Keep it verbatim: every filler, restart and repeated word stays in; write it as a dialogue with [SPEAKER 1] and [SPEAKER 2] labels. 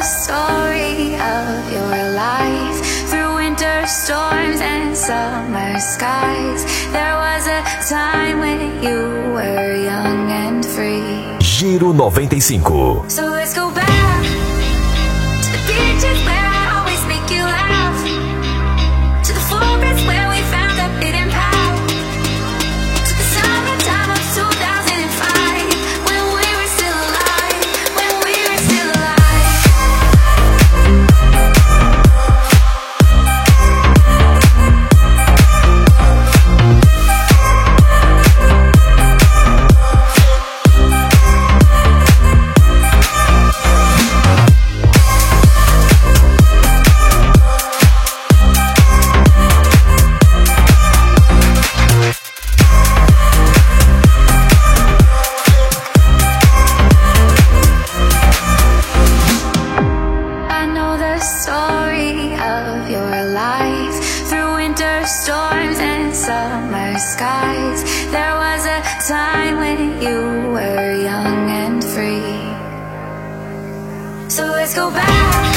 [SPEAKER 1] story of your life. Through winter storms and summer skies, there was a time when you were young and free.
[SPEAKER 2] Giro noventa e cinco.
[SPEAKER 1] So let's go back to the beaches where I always make you laugh, to the forests where we found a hidden path, to the summertime of two thousand five, when we were still alive, when we were still alive. Story of your life. Through winter storms and summer skies, there was a time when you were young and free. So let's go back